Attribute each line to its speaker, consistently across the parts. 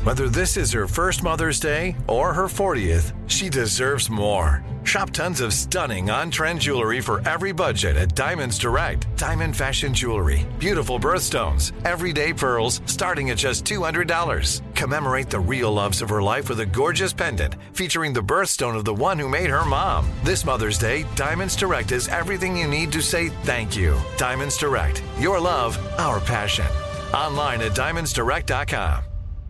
Speaker 1: Whether this is her first Mother's Day or her 40th, she deserves more. Shop tons of stunning on-trend jewelry for every budget at Diamonds Direct. Diamond fashion jewelry, beautiful birthstones, everyday pearls starting at just $200. Commemorate the real loves of her life with a gorgeous pendant featuring the birthstone of the one who made her mom. This Mother's Day, Diamonds Direct is everything you need to say thank you. Diamonds Direct. Your love, our passion. Online at diamondsdirect.com.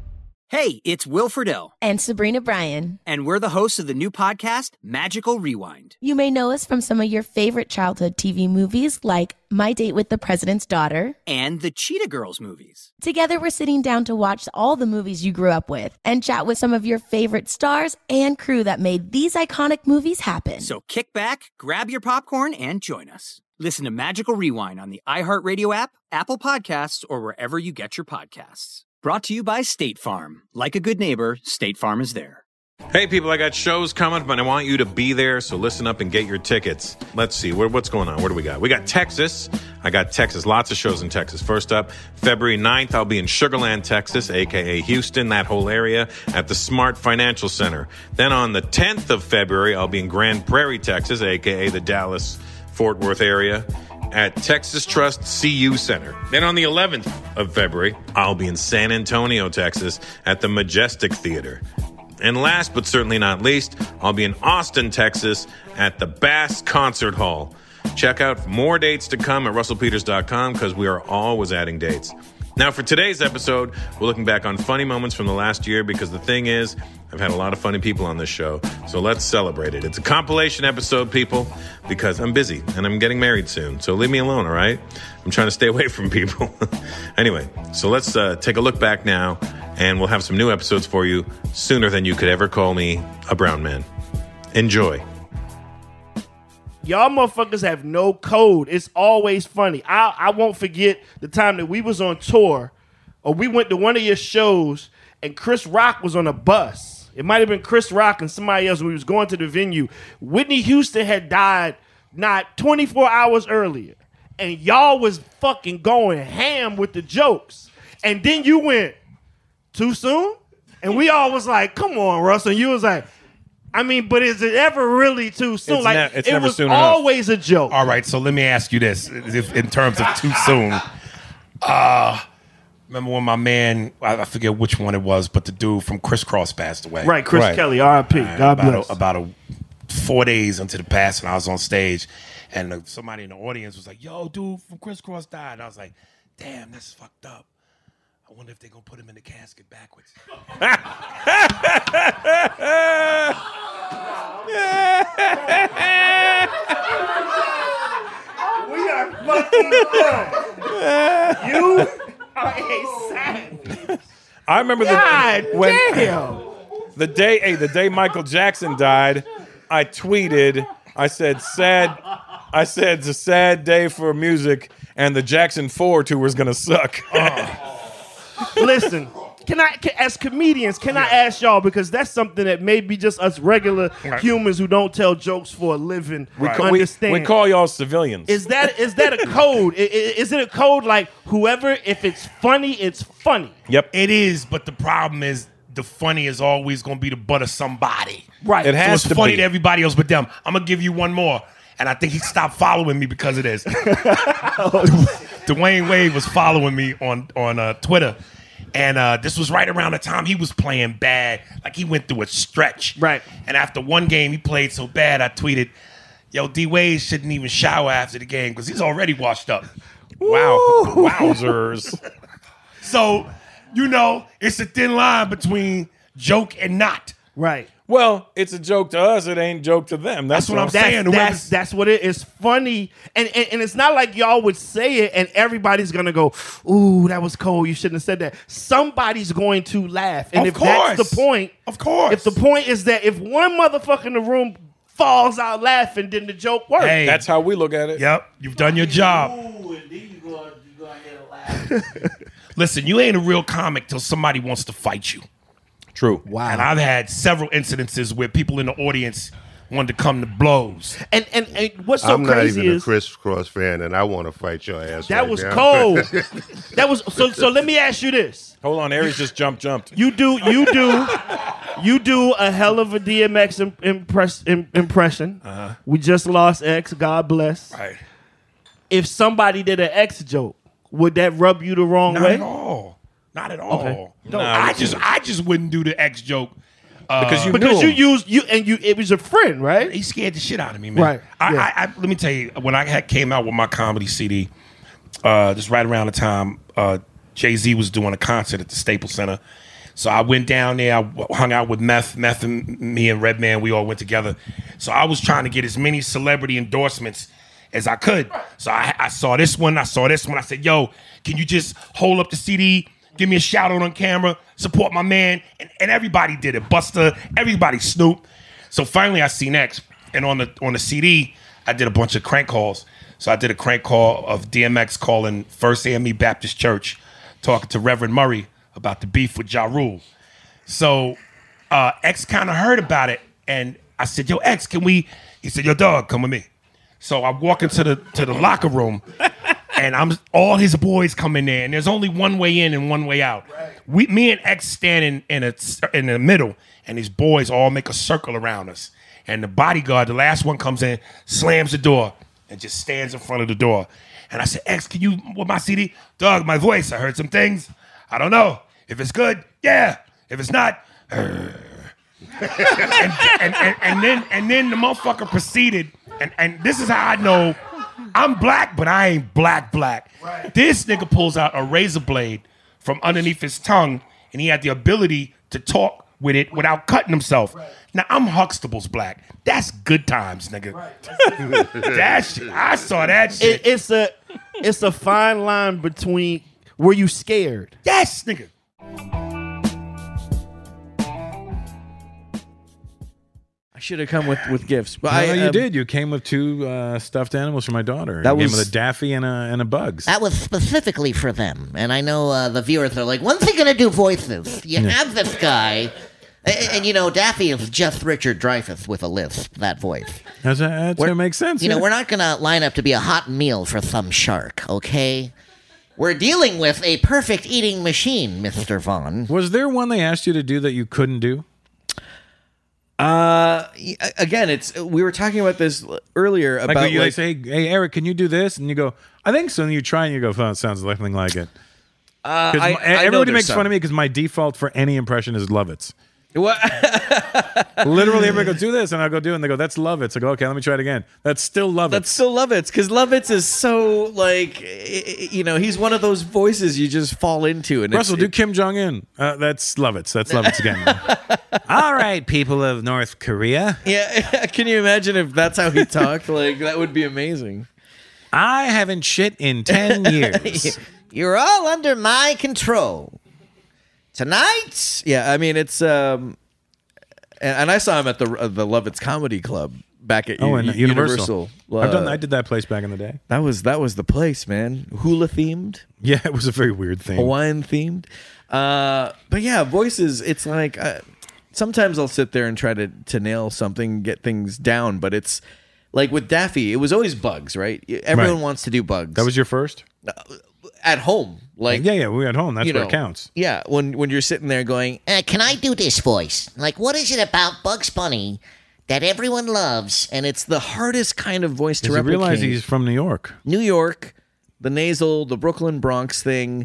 Speaker 2: Hey, it's Will Friedle.
Speaker 3: And Sabrina Bryan.
Speaker 2: And we're the hosts of the new podcast, Magical Rewind.
Speaker 3: You may know us from some of your favorite childhood TV movies like My Date with the President's Daughter.
Speaker 2: And the Cheetah Girls movies.
Speaker 3: Together, we're sitting down to watch all the movies you grew up with and chat with some of your favorite stars and crew that made these iconic movies happen.
Speaker 2: So kick back, grab your popcorn, and join us. Listen to Magical Rewind on the iHeartRadio app, Apple Podcasts, or wherever you get your podcasts. Brought to you by State Farm. Like a good neighbor, State Farm is there.
Speaker 4: Hey, people, I got shows coming, but I want you to be there, so listen up and get your tickets. Let's see, what's going on? What do we got? We got Texas. I got Texas. Lots of shows in Texas. First up, February 9th, I'll be in Sugar Land, Texas, a.k.a. Houston, that whole area, at the Smart Financial Center. Then on the 10th of February, I'll be in Grand Prairie, Texas, a.k.a. the Dallas-Fort Worth area, at Texas Trust CU Center. Then on the 11th of February, I'll be in San Antonio, Texas at the Majestic Theater. And last but certainly not least, I'll be in Austin, Texas at the Bass Concert Hall. Check out more dates to come at russellpeters.com because we are always adding dates. Now, for today's episode, we're looking back on funny moments from the last year because the thing is, I've had a lot of funny people on this show, so let's celebrate it. It's a compilation episode, people, because I'm busy and I'm getting married soon, so leave me alone, all right? I'm trying to stay away from people. Anyway, so let's take a look back now, and we'll have some new episodes for you sooner than you could ever call me a brown man. Enjoy.
Speaker 5: Y'all motherfuckers have no code. It's always funny. I won't forget the time that we was on tour, or we went to one of your shows, and Chris Rock was on a bus. It might have been Chris Rock and somebody else when we was going to the venue. Whitney Houston had died not 24 hours earlier, and y'all was fucking going ham with the jokes. And then you went, too soon? And we all was like, come on, Russell. And you was like, I mean, but is it ever really too soon?
Speaker 4: It's
Speaker 5: it
Speaker 4: never
Speaker 5: was
Speaker 4: soon
Speaker 5: always
Speaker 4: enough.
Speaker 5: A joke.
Speaker 6: All right, so let me ask you this, in terms of too soon. Remember when my man, I forget which one it was, but the dude from Criss Cross passed away.
Speaker 5: Right, Chris Kelly, R.I.P. God bless.
Speaker 6: About 4 days into the passing, I was on stage, and somebody in the audience was like, yo, dude from Criss Cross died. And I was like, damn, that's fucked up. I wonder if they're going to put him in the casket backwards.
Speaker 5: We are fucking done. You are a savage.
Speaker 4: I remember
Speaker 5: God damn.
Speaker 4: the day Michael Jackson died, I tweeted, I said, it's a sad day for music, and the Jackson 4 tour is going to suck.
Speaker 5: Listen, as comedians, I ask y'all, because that's something that maybe just us regular humans who don't tell jokes for a living understand.
Speaker 4: We call y'all civilians.
Speaker 5: Is that a code? Is it a code like whoever, if it's funny, it's funny?
Speaker 4: Yep.
Speaker 6: It is, but the problem is the funny is always going to be the butt of somebody.
Speaker 5: Right.
Speaker 4: It has
Speaker 6: so it's funny to everybody else but them. I'm going to give you one more. And I think he stopped following me because of this. Dwayne Wade was following me on Twitter. And this was right around the time he was playing bad. Like he went through a stretch.
Speaker 5: Right.
Speaker 6: And after one game he played so bad, I tweeted, yo, D Wade shouldn't even shower after the game because he's already washed up.
Speaker 4: Wow. Wowzers.
Speaker 6: So, it's a thin line between joke and not.
Speaker 5: Right.
Speaker 4: Well, it's a joke to us. It ain't a joke to them. That's what I'm saying.
Speaker 5: That's what it is. Funny. And it's not like y'all would say it and everybody's going to go, ooh, that was cold. You shouldn't have said that. Somebody's going to laugh. And that's the point.
Speaker 6: Of course.
Speaker 5: If the point is that if one motherfucker in the room falls out laughing, then the joke works.
Speaker 4: Hey, that's how we look at it.
Speaker 6: Yep. You've done your job.
Speaker 5: Ooh, and then you go ahead and laugh.
Speaker 6: Listen, you ain't a real comic till somebody wants to fight you.
Speaker 4: True.
Speaker 5: Wow.
Speaker 6: And I've had several incidences where people in the audience wanted to come to blows.
Speaker 5: And what's so
Speaker 7: I'm not
Speaker 5: crazy
Speaker 7: even a
Speaker 5: is
Speaker 7: crisscross fan, and I want to fight your ass.
Speaker 5: that
Speaker 7: right
Speaker 5: was
Speaker 7: now.
Speaker 5: cold. That was so. Let me ask you this:
Speaker 4: Hold on, Aries just jumped.
Speaker 5: you do a hell of a DMX impression. We just lost X. God bless.
Speaker 6: Right.
Speaker 5: If somebody did an X joke, would that rub you the wrong
Speaker 6: Not
Speaker 5: way?
Speaker 6: at all. Not at all.
Speaker 5: Okay.
Speaker 6: No, I just wouldn't do the X joke.
Speaker 4: Because you
Speaker 5: Because
Speaker 4: knew
Speaker 5: you
Speaker 4: him.
Speaker 5: used it was a friend, right?
Speaker 6: He scared the shit out of me, man.
Speaker 5: Right, yeah.
Speaker 6: I let me tell you, when I came out with my comedy CD, just right around the time Jay-Z was doing a concert at the Staples Center. So I went down there, I hung out with Meth and me and Redman, we all went together. So I was trying to get as many celebrity endorsements as I could. So I saw this one, I said, yo, can you just hold up the CD, give me a shout out on camera, support my man, and everybody did it. Busta, everybody, Snoop. So finally I seen X, and on the CD, I did a bunch of crank calls. So I did a crank call of DMX calling First AME Baptist Church, talking to Reverend Murray about the beef with Ja Rule. So X kind of heard about it, and I said, yo, X, can we? He said, yo, dog, come with me. So I walk into the locker room, and all his boys come in there, and there's only one way in and one way out. Right. Me and X standing in the middle, and these boys all make a circle around us. And the bodyguard, the last one, comes in, slams the door, and just stands in front of the door. And I said, X, can you, with my CD? Dog, my voice, I heard some things. I don't know. If it's good, yeah. If it's not, and then the motherfucker proceeded, and this is how I know I'm black, but I ain't black. Right. This nigga pulls out a razor blade from underneath his tongue, and he had the ability to talk with it without cutting himself. Right. Now, I'm Huxtable's black. That's good times, nigga. Right. That shit, I saw that shit.
Speaker 5: It's a fine line between, were you scared?
Speaker 6: Yes, nigga.
Speaker 8: I should have come with gifts, but
Speaker 4: No, you did. You came with two stuffed animals for my daughter.
Speaker 8: That
Speaker 4: you came
Speaker 8: was-
Speaker 4: with a Daffy and a Bugs.
Speaker 9: That was specifically for them. And I know the viewers are like, when's he going to do voices? You have this guy. And you know, Daffy is just Richard Dreyfuss with a lisp, that voice.
Speaker 4: That makes sense.
Speaker 9: You know, we're not going to line up to be a hot meal for some shark, okay? We're dealing with a perfect eating machine, Mr. Vaughn.
Speaker 4: Was there one they asked you to do that you couldn't do?
Speaker 8: Again, we were talking about this earlier about
Speaker 4: Like they say, hey, Eric, can you do this? And you go, I think so. And you try and you go, oh, it sounds nothing like it. Everybody makes fun of me because my default for any impression is Lovitz.
Speaker 8: What?
Speaker 4: Literally, everybody goes, do this, and I'll go do it, and they go, that's Lovitz. I go, okay, let me try it again. That's still Lovitz.
Speaker 8: That's still Lovitz, because Lovitz is so, like, you know, he's one of those voices you just fall into. And
Speaker 4: Russell, do Kim Jong-un. That's Lovitz. That's Lovitz again. All right, people of North Korea.
Speaker 8: Yeah, can you imagine if that's how he talked? Like, that would be amazing.
Speaker 4: I haven't shit in 10 years.
Speaker 9: You're all under my control. Tonight?
Speaker 8: Yeah, I mean, it's... and I saw him at the Lovitz Comedy Club back at Universal.
Speaker 4: I did that place back in the day.
Speaker 8: That was the place, man. Hula themed.
Speaker 4: Yeah, it was a very weird thing.
Speaker 8: Hawaiian themed. But yeah, voices, it's like... sometimes I'll sit there and try to nail something, get things down, but it's... Like with Daffy, it was always Bugs, right? Everyone wants to do Bugs.
Speaker 4: That was your first?
Speaker 8: At home. Like,
Speaker 4: yeah, we were at home. That's where it counts.
Speaker 8: Yeah, when you're sitting there going,
Speaker 9: can I do this voice? Like, what is it about Bugs Bunny that everyone loves?
Speaker 8: and it's the hardest kind of voice to
Speaker 4: Because you
Speaker 8: replicate.
Speaker 4: realize he's from New York.
Speaker 8: New York, the nasal, the Brooklyn Bronx thing,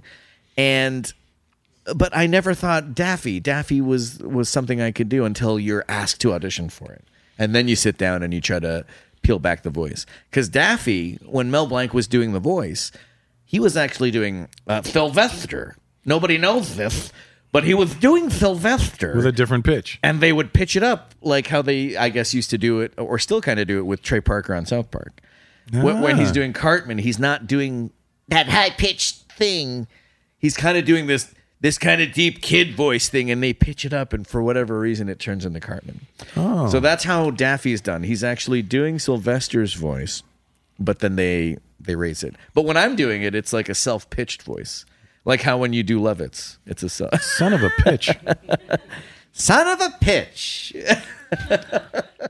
Speaker 8: but I never thought Daffy. Daffy was something I could do until you're asked to audition for it. And then you sit down and you try to peel back the voice. Because Daffy, when Mel Blanc was doing the voice, he was actually doing Sylvester. Nobody knows this, but he was doing Sylvester.
Speaker 4: With a different pitch.
Speaker 8: And they would pitch it up like how they, I guess, used to do it, or still kind of do it with Trey Parker on South Park. When he's doing Cartman, he's not doing
Speaker 9: that high-pitched thing.
Speaker 8: He's kind of doing this kind of deep kid voice thing, and they pitch it up, and for whatever reason, it turns into Cartman.
Speaker 4: Oh.
Speaker 8: So that's how Daffy's done. He's actually doing Sylvester's voice, but then they raise it. But when I'm doing it, it's like a self-pitched voice. Like how when you do Lovitz, it's a
Speaker 4: son of a pitch.
Speaker 9: Son of a pitch.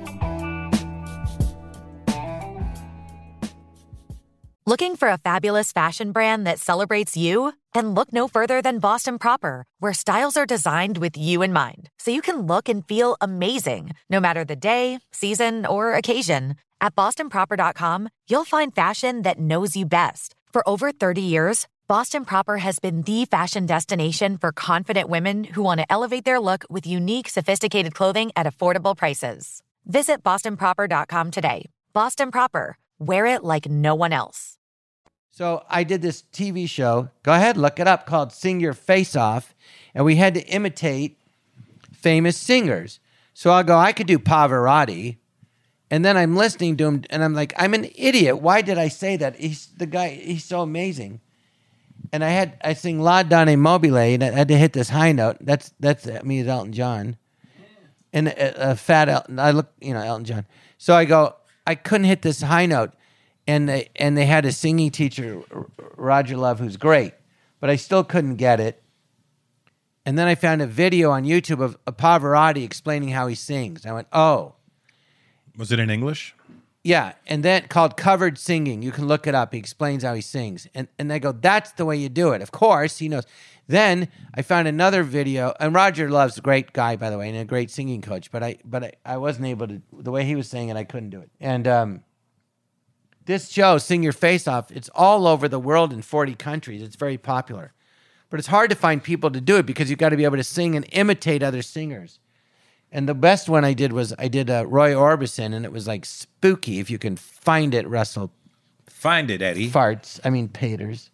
Speaker 10: Looking for a fabulous fashion brand that celebrates you? Then look no further than Boston Proper, where styles are designed with you in mind, so you can look and feel amazing, no matter the day, season, or occasion. At bostonproper.com, you'll find fashion that knows you best. For over 30 years, Boston Proper has been the fashion destination for confident women who want to elevate their look with unique, sophisticated clothing at affordable prices. Visit bostonproper.com today. Boston Proper. Wear it like no one else.
Speaker 11: So I did this TV show. Go ahead, look it up, called Sing Your Face Off. And we had to imitate famous singers. So I'll go, I could do Pavarotti. And then I'm listening to him, and I'm like, I'm an idiot. Why did I say that? He's so amazing. And I sing La Donne Mobile, and I had to hit this high note. That's me as Elton John. And a fat Elton, Elton John. So I go, I couldn't hit this high note. And they had a singing teacher, Roger Love, who's great, but I still couldn't get it. And then I found a video on YouTube of Pavarotti explaining how he sings. I went, oh.
Speaker 4: Was it in English?
Speaker 11: Yeah, and then called Covered Singing. You can look it up. He explains how he sings. And they go, that's the way you do it. Of course, he knows. Then I found another video, and Roger Love's a great guy, by the way, and a great singing coach, but I wasn't able to, the way he was saying it, I couldn't do it. And this show, Sing Your Face Off, it's all over the world in 40 countries. It's very popular. But it's hard to find people to do it because you've got to be able to sing and imitate other singers. And the best one I did was Roy Orbison, and it was like spooky. If you can find it, Russell.
Speaker 4: Find it, Eddie.
Speaker 11: Paters.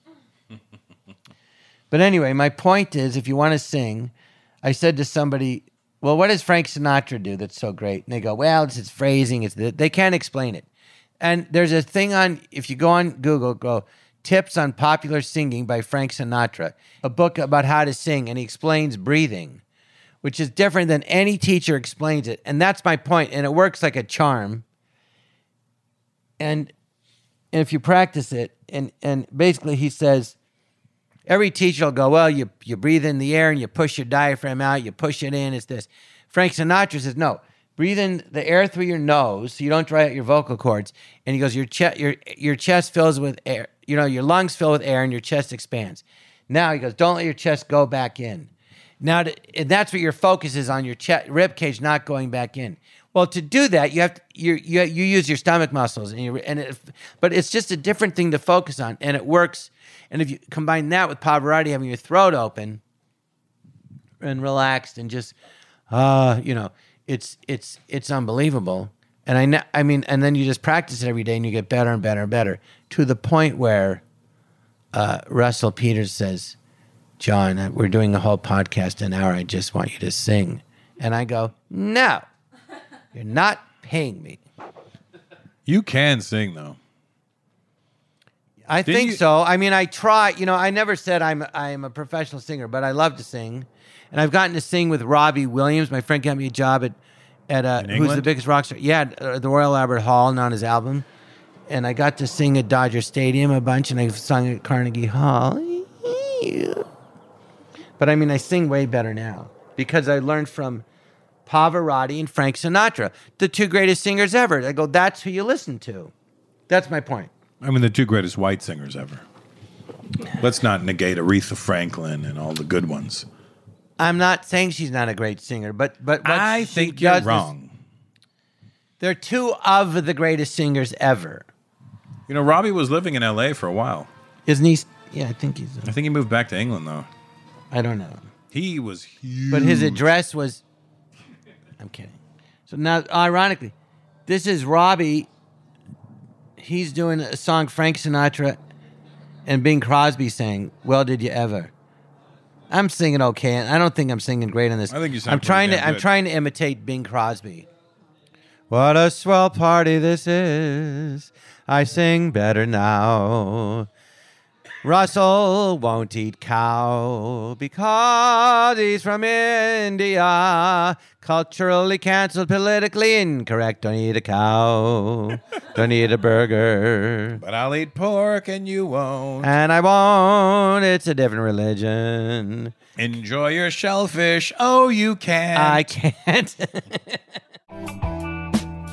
Speaker 11: But anyway, my point is, if you want to sing, I said to somebody, well, what does Frank Sinatra do that's so great? And they go, well, it's his phrasing. They can't explain it. And there's a thing if you go on Google, go Tips on Popular Singing by Frank Sinatra, a book about how to sing, and he explains breathing, which is different than any teacher explains it. And that's my point, and it works like a charm. And if you practice it, and basically he says, every teacher will go, well, you breathe in the air and you push your diaphragm out, you push it in, it's this. Frank Sinatra says, no, breathe in the air through your nose so you don't dry out your vocal cords. And he goes, your chest fills with air. Your lungs fill with air and your chest expands. Now he goes, don't let your chest go back in. Now, and that's what your focus is on, your rib cage not going back in. Well, to do that, you use your stomach muscles, but it's just a different thing to focus on, and it works. And if you combine that with Pavarotti having your throat open and relaxed and just, it's unbelievable. And and then you just practice it every day, and you get better and better and better to the point where Russell Peters says, John, we're doing a whole podcast an hour. I just want you to sing. And I go, no, you're not paying me.
Speaker 4: You can sing, though.
Speaker 11: I think so. I mean, I try. I never said I'm a professional singer, but I love to sing. And I've gotten to sing with Robbie Williams. My friend got me a job at who's the biggest rock star? Yeah, the Royal Albert Hall, and on his album. And I got to sing at Dodger Stadium a bunch, and I sung at Carnegie Hall. But I sing way better now because I learned from Pavarotti and Frank Sinatra, the two greatest singers ever. I go, that's who you listen to. That's my point.
Speaker 4: The two greatest white singers ever. Let's not negate Aretha Franklin and all the good ones.
Speaker 11: I'm not saying she's not a great singer, but
Speaker 4: I think you're wrong.
Speaker 11: They're two of the greatest singers ever.
Speaker 4: Robbie was living in L.A. for a while.
Speaker 11: Isn't he? Yeah, I think he's.
Speaker 4: I think he moved back to England, though.
Speaker 11: I don't know.
Speaker 4: He was huge.
Speaker 11: But his address was... I'm kidding. So now, ironically, this is Robbie. He's doing a song Frank Sinatra and Bing Crosby sang, Well, Did You Ever? I'm singing okay. I don't think I'm singing great on this.
Speaker 4: I think you sound
Speaker 11: I'm trying to imitate Bing Crosby. What a swell party this is. I sing better now. Russell won't eat cow because he's from India. Culturally canceled, politically incorrect. Don't eat a cow. Don't eat a burger.
Speaker 4: But I'll eat pork and you won't.
Speaker 11: And I won't. It's a different religion.
Speaker 4: Enjoy your shellfish. Oh, you can't.
Speaker 11: I can't.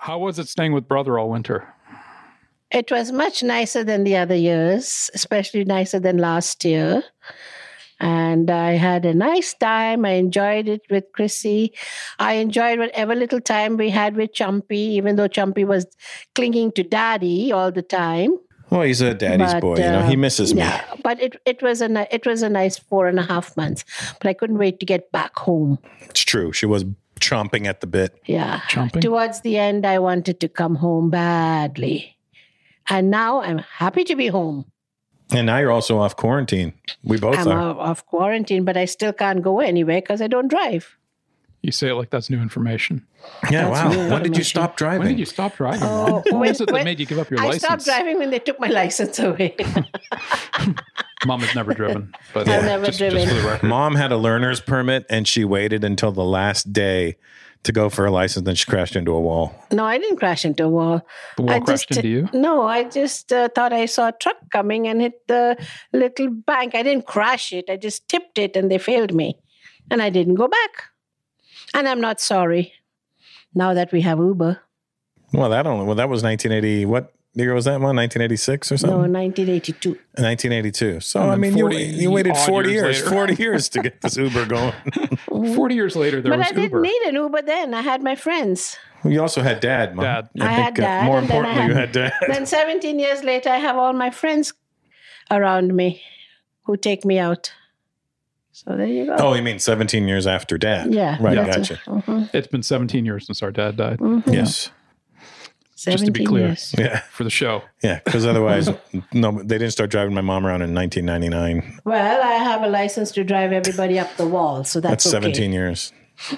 Speaker 12: How was it staying with brother all winter?
Speaker 13: It was much nicer than the other years, especially nicer than last year. And I had a nice time. I enjoyed it with Chrissy. I enjoyed whatever little time we had with Chumpy, even though Chumpy was clinging to Daddy all the time.
Speaker 4: Well, he's a daddy's
Speaker 13: But,
Speaker 4: boy. He misses me.
Speaker 13: Yeah, but it was a nice 4.5 months. But I couldn't wait to get back home.
Speaker 4: It's true. She was chomping at the bit.
Speaker 13: Yeah.
Speaker 12: Chomping?
Speaker 13: Towards the end, I wanted to come home badly. And now I'm happy to be home.
Speaker 4: And now you're also off quarantine. We both
Speaker 13: I'm
Speaker 4: are.
Speaker 13: off quarantine, but I still can't go anywhere because I don't drive.
Speaker 12: You say it like that's new information.
Speaker 4: Yeah,
Speaker 13: That's
Speaker 4: wow.
Speaker 13: new
Speaker 4: When did you
Speaker 13: information.
Speaker 4: stop driving?
Speaker 12: When did you stop driving?
Speaker 13: Oh,
Speaker 12: Mom? What
Speaker 13: when-
Speaker 12: was it that
Speaker 13: when-
Speaker 12: made you give up your
Speaker 13: I
Speaker 12: license?
Speaker 13: stopped driving when they took my license away.
Speaker 12: Mom has never driven. But
Speaker 13: I've never
Speaker 12: just
Speaker 13: driven.
Speaker 12: for the record.
Speaker 4: Mom had a learner's permit and she waited until the last day to go for her license. Then she crashed into a wall.
Speaker 13: No, I didn't crash into a wall.
Speaker 12: The wall
Speaker 13: I
Speaker 12: crashed into you?
Speaker 13: No, I just thought I saw a truck coming and hit the little bank. I didn't crash it. I just tipped it and they failed me. And I didn't go back. And I'm not sorry now that we have Uber.
Speaker 4: Well, that was 1980. What year was that one? 1986 or
Speaker 13: No,
Speaker 4: something?
Speaker 13: 1982.
Speaker 4: 1982. So,
Speaker 12: And
Speaker 4: I
Speaker 12: then
Speaker 4: mean,
Speaker 12: 40
Speaker 4: you waited
Speaker 12: odd
Speaker 4: 40
Speaker 12: years
Speaker 4: years.
Speaker 12: later.
Speaker 4: 40 years to get this Uber going.
Speaker 12: 40 years later, there
Speaker 13: But
Speaker 12: was
Speaker 13: I didn't
Speaker 12: Uber.
Speaker 13: need an Uber then. I had my friends.
Speaker 4: You also had Dad, Mom.
Speaker 12: Dad.
Speaker 13: I had Dad.
Speaker 4: More
Speaker 13: and then
Speaker 4: importantly, you had Dad.
Speaker 13: Then 17 years later, I have all my friends around me who take me out. So there you go.
Speaker 4: Oh, you mean 17 years after Dad?
Speaker 13: Yeah.
Speaker 4: Right,
Speaker 13: that's
Speaker 4: gotcha.
Speaker 13: it. Mhm.
Speaker 12: It's been 17 years since our dad died.
Speaker 13: Mhm.
Speaker 4: Yes.
Speaker 12: Just to be
Speaker 13: 17
Speaker 12: clear.
Speaker 13: years.
Speaker 4: Yeah.
Speaker 12: For the show.
Speaker 4: Yeah, because otherwise, no, they didn't start driving my mom around in 1999.
Speaker 13: Well, I have a license to drive everybody up the wall, so that's okay.
Speaker 4: 17 years.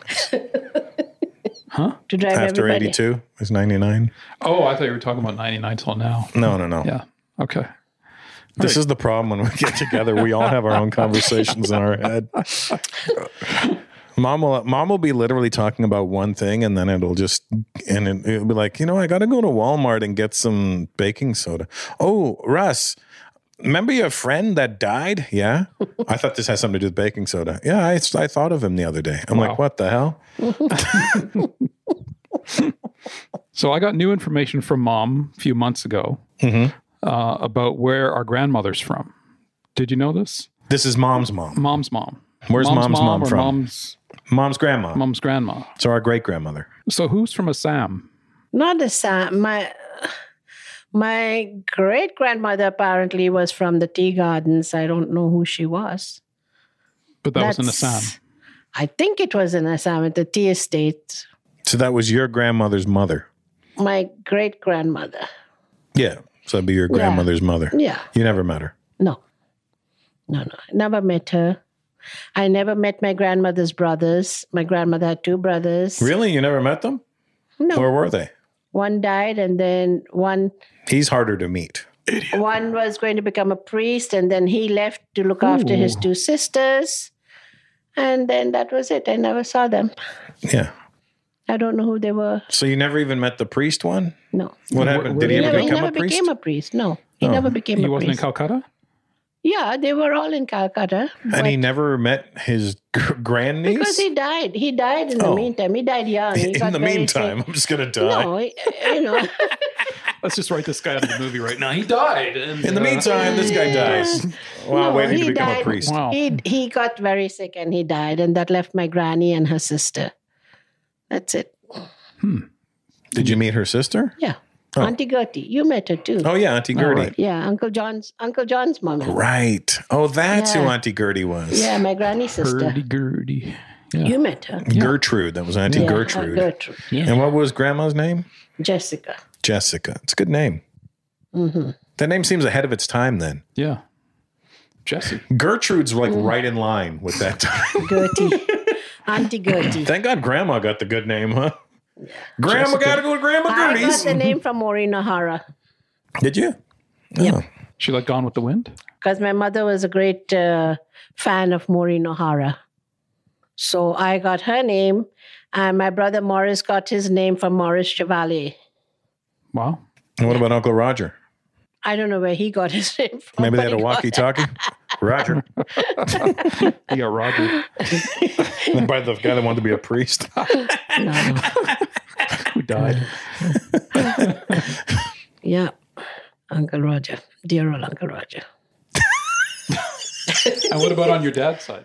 Speaker 12: Huh?
Speaker 13: To drive
Speaker 4: After
Speaker 13: everybody.
Speaker 4: 82 is 99.
Speaker 12: Oh, I thought you were talking about 99 till now.
Speaker 4: No.
Speaker 12: Yeah. Okay.
Speaker 4: This is the problem when we get together. We all have our own conversations in our head. Mom will be literally talking about one thing, and then it'll be like, I got to go to Walmart and get some baking soda. Oh, Russ, remember your friend that died? Yeah. I thought this has something to do with baking soda. Yeah, I thought of him the other day. I'm like, what the hell?
Speaker 12: So I got new information from Mom a few months ago about where our grandmother's from. Did you know this?
Speaker 4: This is Mom's mom.
Speaker 12: Mom's mom.
Speaker 4: Where's Mom's mom
Speaker 12: or
Speaker 4: from? Mom's grandma.
Speaker 12: Mom's grandma.
Speaker 4: So our great grandmother.
Speaker 12: So who's from Assam?
Speaker 13: Not Assam. My great grandmother apparently was from the tea gardens. I don't know who she was.
Speaker 12: But that was in Assam.
Speaker 13: I think it was in Assam at the tea estate.
Speaker 4: So that was your grandmother's mother.
Speaker 13: My great grandmother.
Speaker 4: Yeah. So that'd be your grandmother's mother.
Speaker 13: Yeah.
Speaker 4: You never met her.
Speaker 13: No. I never met her. I never met my grandmother's brothers. My grandmother had 2 brothers.
Speaker 4: Really? You never met them?
Speaker 13: No.
Speaker 4: Where were they?
Speaker 13: One died, and then one
Speaker 4: He's harder to meet.
Speaker 13: was going to become a priest, and then he left to look after his 2 sisters. And then that was it. I never saw them.
Speaker 4: Yeah.
Speaker 13: I don't know who they were.
Speaker 4: So you never even met the priest one?
Speaker 13: No.
Speaker 4: What happened? Did he ever
Speaker 13: He
Speaker 4: become
Speaker 13: never
Speaker 4: a priest?
Speaker 13: became a priest. No. He
Speaker 4: Oh.
Speaker 13: never became
Speaker 12: He
Speaker 13: a
Speaker 12: wasn't in
Speaker 13: priest.
Speaker 12: Calcutta?
Speaker 13: Yeah, they were all in Calcutta.
Speaker 4: And he never met his grandniece?
Speaker 13: Because he died. He died in the
Speaker 4: Oh.
Speaker 13: meantime. He died young. He
Speaker 4: In
Speaker 13: got
Speaker 4: the
Speaker 13: very
Speaker 4: meantime,
Speaker 13: sick.
Speaker 4: I'm just going to die.
Speaker 13: No, you know.
Speaker 12: Let's just write this guy out of the movie right now. He died. And,
Speaker 4: In the meantime, this guy dies while
Speaker 13: No,
Speaker 4: waiting to
Speaker 13: he
Speaker 4: become a
Speaker 13: died.
Speaker 4: priest.
Speaker 12: Wow.
Speaker 13: He got very sick and he died, and that left my granny and her sister. That's it.
Speaker 4: Did you meet her sister?
Speaker 13: Yeah.
Speaker 4: Oh.
Speaker 13: Auntie Gertie. You met her too.
Speaker 4: Oh, yeah, Auntie Gertie.
Speaker 13: Yeah, Uncle John's mom.
Speaker 4: Right. Oh, that's who
Speaker 13: Yeah.
Speaker 4: Auntie Gertie was.
Speaker 13: Yeah, my granny's sister.
Speaker 12: Hurdy-gurdy. Yeah.
Speaker 13: You met her.
Speaker 4: Gertrude. That was Auntie
Speaker 13: Yeah,
Speaker 4: Gertrude.
Speaker 13: Gertrude.
Speaker 4: And what was grandma's name?
Speaker 13: Jessica.
Speaker 4: Jessica. It's a good name.
Speaker 13: Mm-hmm.
Speaker 4: That name seems ahead of its time then.
Speaker 12: Yeah. Jesse.
Speaker 4: Gertrude's like right in line with that time.
Speaker 13: Gertie. Auntie Gertie.
Speaker 4: Thank God Grandma got the good name, huh? Grandma got to go to Grandma
Speaker 13: I
Speaker 4: Gertie's.
Speaker 13: got the name from Maureen O'Hara
Speaker 4: Did you?
Speaker 13: Yep.
Speaker 12: She like Gone with the Wind?
Speaker 13: because my mother was a great fan of Maureen O'Hara. So I got her name, and my brother Morris got his name from Maurice Chevalier.
Speaker 12: Wow.
Speaker 4: And what about Uncle Roger?
Speaker 13: I don't know where he got his name from.
Speaker 4: Maybe they
Speaker 13: but
Speaker 4: had a
Speaker 13: he got-
Speaker 4: walkie-talkie? Roger.
Speaker 12: You got Roger.
Speaker 4: By the guy that wanted to be a priest.
Speaker 13: No.
Speaker 12: Who died.
Speaker 13: Yeah, Uncle Roger, dear old Uncle Roger.
Speaker 12: And what about on your dad's side?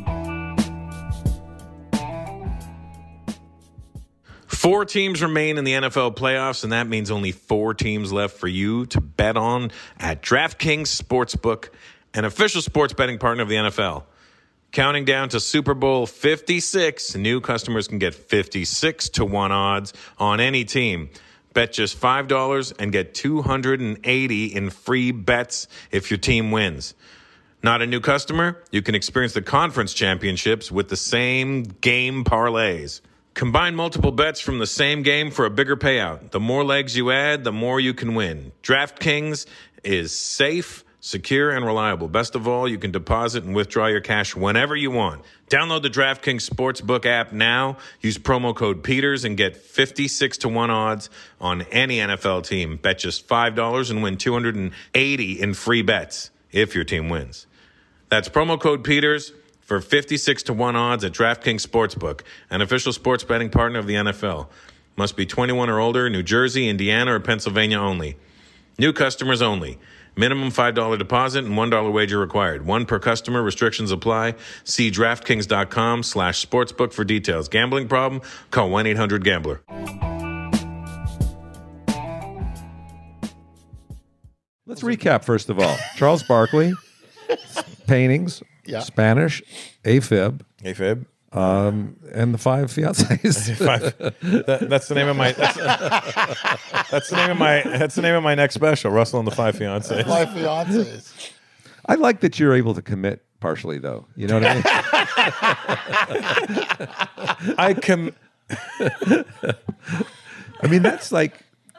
Speaker 4: Four teams remain in the NFL playoffs, and that means only 4 teams left for you to bet on at DraftKings Sportsbook, an official sports betting partner of the NFL. Counting down to Super Bowl 56, new customers can get 56-1 odds on any team. Bet just $5 and get $280 in free bets if your team wins. Not a new customer? You can experience the conference championships with the same game parlays. Combine multiple bets from the same game for a bigger payout. The more legs you add, the more you can win. DraftKings is safe, secure, and reliable. Best of all, you can deposit and withdraw your cash whenever you want. Download the DraftKings Sportsbook app now. Use promo code Peters and get 56-1 odds on any NFL team. Bet just $5 and win $280 in free bets if your team wins. That's promo code Peters for 56-1 odds at DraftKings Sportsbook, an official sports betting partner of the NFL. Must be 21 or older, New Jersey, Indiana, or Pennsylvania only. New customers only. Minimum $5 deposit and $1 wager required. One per customer. Restrictions apply. See DraftKings.com/sportsbook for details. Gambling problem? Call 1-800-GAMBLER.
Speaker 14: Let's recap, first of all. Charles Barkley, paintings,
Speaker 15: Yeah.
Speaker 14: Spanish, AFib.
Speaker 4: AFib.
Speaker 14: And the 5 fiancés.
Speaker 4: That's the name of my. That's the name of my. That's the name of my next special. Russell and the 5 fiancés.
Speaker 15: 5 fiancés.
Speaker 14: I like that you're able to commit partially, though. You know what I mean? I mean, that's like.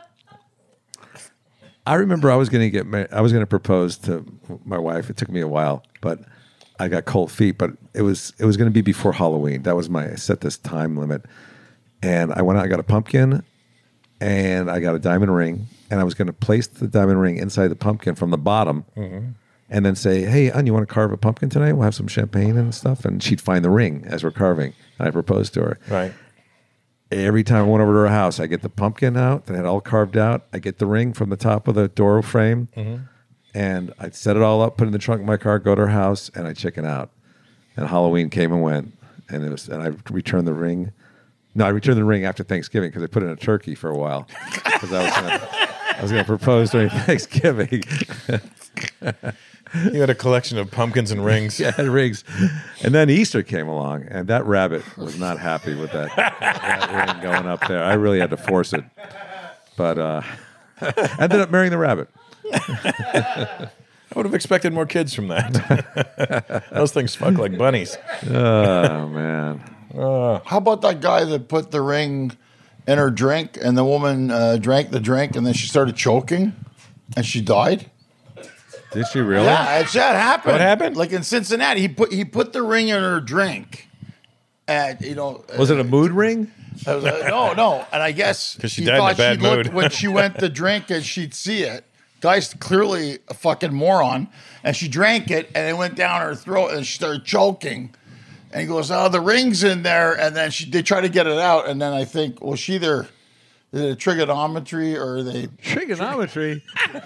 Speaker 14: I remember I was going to get married. I was going to propose to my wife. It took me a while, but I got cold feet. But it was going to be before Halloween. That was I set this time limit, and I went out. I got a pumpkin, and I got a diamond ring, and I was going to place the diamond ring inside the pumpkin from the bottom, and then say, "Hey, Ann, you want to carve a pumpkin tonight? We'll have some champagne and stuff." And she'd find the ring as we're carving, and I proposed to her.
Speaker 4: Right.
Speaker 14: Every time I went over to her house, I get the pumpkin out that had all carved out. I get the ring from the top of the door frame, and I'd set it all up, put it in the trunk of my car, go to her house, and I'd chicken out. And Halloween came and went, and I returned the ring. No, I returned the ring after Thanksgiving because I put it in a turkey for a while because I was going to propose during Thanksgiving.
Speaker 4: You had a collection of pumpkins and rings.
Speaker 14: Yeah, rings. And then Easter came along, and that rabbit was not happy with that ring going up there. I really had to force it. But ended up marrying the rabbit.
Speaker 4: I would have expected more kids from that. Those things fuck like bunnies.
Speaker 14: Oh, man.
Speaker 15: How about that guy that put the ring in her drink, and the woman drank the drink, and then she started choking, and she died?
Speaker 14: Did she really?
Speaker 15: Yeah, that happened.
Speaker 4: What happened?
Speaker 15: Like in Cincinnati, he put the ring in her drink, and
Speaker 14: was it a mood ring?
Speaker 15: No, and I guess
Speaker 4: 'Cause she
Speaker 15: he
Speaker 4: died in a
Speaker 15: thought
Speaker 4: bad
Speaker 15: she'd look
Speaker 4: mood.
Speaker 15: when she went to drink and she'd see it. Guy's clearly a fucking moron, and she drank it, and it went down her throat, and she started choking. And he goes, "Oh, the ring's in there," and then they try to get it out, and then I think, well, she either did a trigonometry or they
Speaker 14: trigonometry.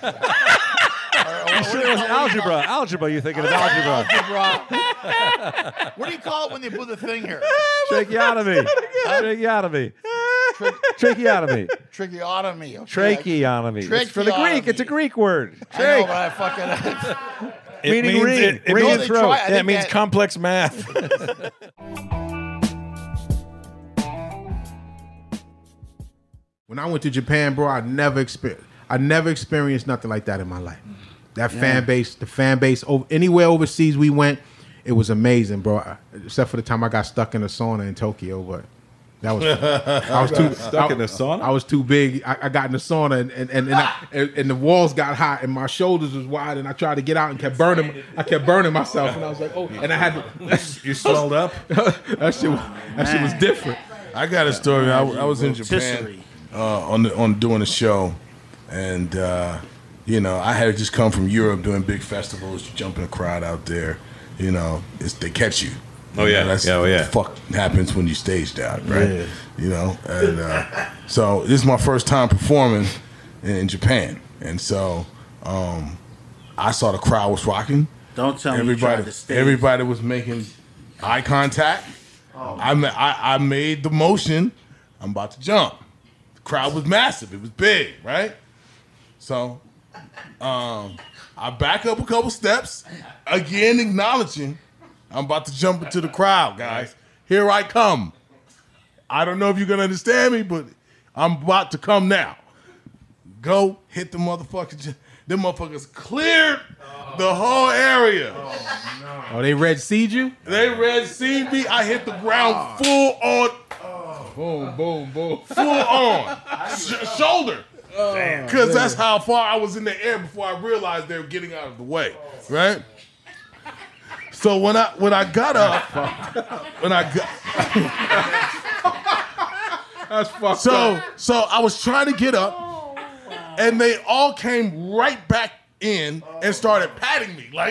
Speaker 14: You sure it was algebra? Algebra, you're thinking of algebra.
Speaker 15: What do you call it when they put the thing here?
Speaker 14: Tracheotomy. Tracheotomy. Tracheotomy.
Speaker 15: Tracheotomy. Okay.
Speaker 14: Tracheotomy. It's for the Greek. It's a Greek word.
Speaker 15: I know, but I fucking...
Speaker 14: Meaning ring.
Speaker 4: It
Speaker 14: Ring
Speaker 4: means,
Speaker 14: and throat.
Speaker 4: it means complex math.
Speaker 16: When I went to Japan, bro, I never experienced nothing like that in my life. That fan base, anywhere overseas we went, it was amazing, bro. Except for the time I got stuck in a sauna in Tokyo, but that was I was too
Speaker 14: stuck in the sauna.
Speaker 16: I was too big. I got in the sauna and the walls got hot and my shoulders was wide and I tried to get out and kept burning. I kept burning myself and I was like, oh, and I had to.
Speaker 6: You swelled up.
Speaker 16: that shit was different.
Speaker 6: I got a story. I was in Japan on doing a show, and I had just come from Europe doing big festivals. You jump in a crowd out there, they catch you.
Speaker 4: Oh, yeah.
Speaker 17: That's
Speaker 4: Yeah, oh, yeah.
Speaker 17: what the fuck happens when you stage dive, right?
Speaker 5: Yeah.
Speaker 17: You know, and so this is my first time performing in Japan, and so I saw the crowd was rocking.
Speaker 18: Don't tell me you tried to stage.
Speaker 17: Everybody was making eye contact. I made the motion. I'm about to jump. The crowd was massive. It was big, right? So I back up a couple steps, again acknowledging I'm about to jump into the crowd, guys. Here I come. I don't know if you're going to understand me, but I'm about to come now. Go hit the motherfuckers. Them motherfuckers cleared the whole area.
Speaker 16: Oh, they Red Sea'd you?
Speaker 17: They Red Sea'd me. I hit the ground full on.
Speaker 16: Boom, boom, boom.
Speaker 17: Full on. Shoulder.
Speaker 16: Damn.
Speaker 17: Because that's how far I was in the air before I realized they were getting out of the way. Right? So when I got up,
Speaker 16: that's fucked up.
Speaker 17: So I was trying to get up, and they all came right back in and started patting me like,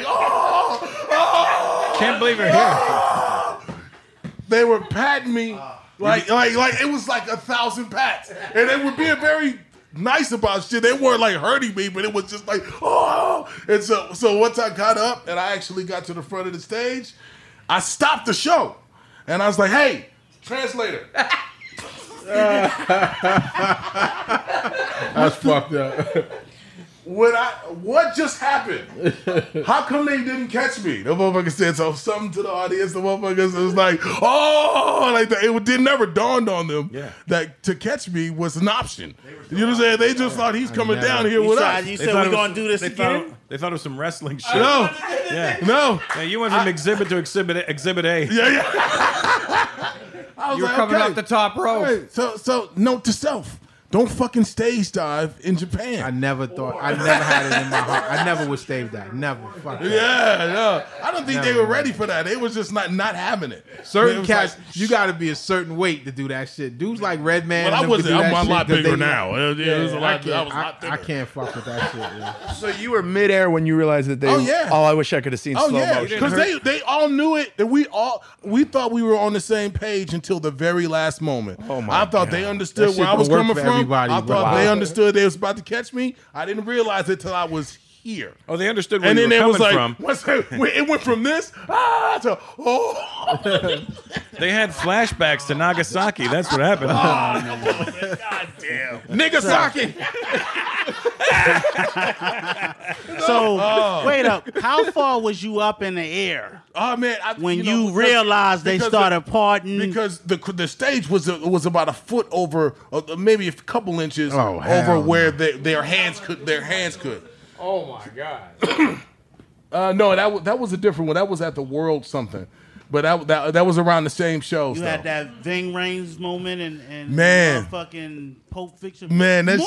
Speaker 4: Can't believe you're here.
Speaker 17: They were patting me like it was like 1,000 pats, and they were being very nice about shit. They weren't like hurting me, but it was just like, oh. And so once I got up and I actually got to the front of the stage, I stopped the show, and I was like, hey, translator.
Speaker 16: That's fucked up.
Speaker 17: What just happened? How come they didn't catch me? The motherfucker said something to the audience. The motherfuckers was like, oh, like it never dawned on them that to catch me was an option. You know what I'm saying? They just thought he's coming down here with us.
Speaker 18: You said we're going to do this again?
Speaker 4: They thought it was some wrestling shit.
Speaker 17: No.
Speaker 4: Yeah.
Speaker 17: No.
Speaker 4: Yeah, you went from exhibit to exhibit A.
Speaker 17: Yeah.
Speaker 4: You were coming off the top row.
Speaker 17: Right. So note to self. Don't fucking stage dive in Japan.
Speaker 16: I never had it in my heart. I never would stage dive. Never. Fuck that.
Speaker 17: Yeah. I don't think they were ready for that. They was just not having it.
Speaker 16: Certain cats, you got to be a certain weight to do that shit. Dudes like Redman.
Speaker 17: Well, I wasn't. I'm a lot bigger now.
Speaker 16: I was a lot
Speaker 17: thinner.
Speaker 16: I can't fuck with that shit. Yeah.
Speaker 19: So you were midair when you realized that they.
Speaker 17: Oh yeah.
Speaker 19: Oh, I wish I could have seen slow motion.
Speaker 17: Because they all knew it. And we thought we were on the same page until the very last moment.
Speaker 19: Oh my!
Speaker 17: I thought they understood where I was coming from. I thought they understood they was about to catch me. I didn't realize it till I was here.
Speaker 4: Oh, they understood where you were coming from.
Speaker 17: It went from this to
Speaker 4: They had flashbacks to Nagasaki. That's what happened.
Speaker 17: God damn.
Speaker 16: Nagasaki.
Speaker 18: So wait up. How far was you up in the air?
Speaker 17: Oh man!
Speaker 18: When you realized they started parting,
Speaker 17: because the stage was about a foot over, maybe a couple inches
Speaker 16: hell
Speaker 17: over where their hands could.
Speaker 16: Oh my god!
Speaker 17: No, that was a different one. That was at the World something, but that was around the same show.
Speaker 18: you had that Ving Rhames moment and
Speaker 17: Man.
Speaker 18: fucking Pulp Fiction.
Speaker 17: Man, that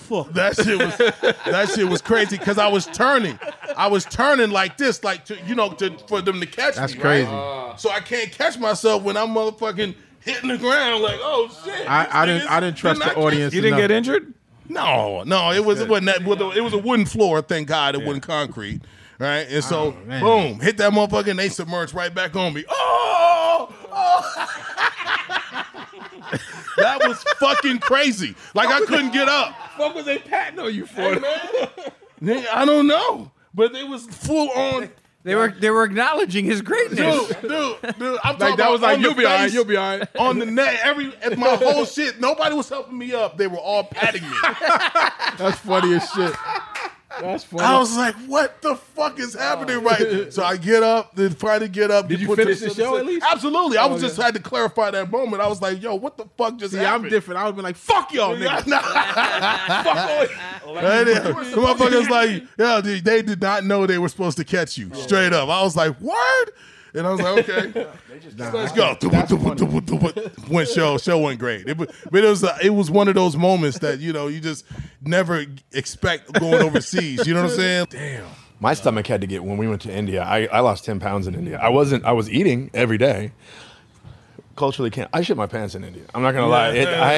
Speaker 17: shit was crazy because I was turning like this, like for them to catch
Speaker 16: That's
Speaker 17: me.
Speaker 16: crazy.
Speaker 17: Right? So I can't catch myself when I'm motherfucking hitting the ground. Like, oh shit!
Speaker 16: I didn't trust the audience.
Speaker 4: You didn't get injured?
Speaker 17: No, it wasn't that. It was a wooden floor. Thank God, it wasn't concrete. Right, and so boom, hit that motherfucker, and they submerged right back on me. Oh! That was fucking crazy. Like I couldn't get up.
Speaker 16: What was they patting on you for?
Speaker 17: Man, I don't know, but they was full on.
Speaker 8: They were acknowledging his greatness.
Speaker 17: Dude, I'm
Speaker 16: Like
Speaker 17: talking
Speaker 16: that was
Speaker 17: about
Speaker 16: like
Speaker 17: on
Speaker 16: you'll
Speaker 17: the
Speaker 16: be all right,
Speaker 17: face,
Speaker 16: you'll be all right.
Speaker 17: On the net, my whole shit. Nobody was helping me up. They were all patting me.
Speaker 16: That's funny as shit. That's funny.
Speaker 17: I was like, what the fuck is happening right? So I get up, then finally get up.
Speaker 16: Did you
Speaker 17: put
Speaker 16: finish
Speaker 17: this
Speaker 16: the show at least?
Speaker 17: Absolutely. I was just had to clarify that moment. I was like, yo, what the fuck just happened?
Speaker 16: I'm different. I would have been like, fuck y'all, nigga.
Speaker 17: Fuck all. The motherfuckers like, yeah, they did not know they were supposed to catch you. Straight up. I was like, word? And I was like, okay, let's go. Went show went great. But it was one of those moments that you just never expect going overseas. You know what I'm saying? Damn.
Speaker 19: My stomach had to get when we went to India. I lost 10 pounds in India. I was eating every day. Culturally, I shit my pants in India. I'm not gonna lie.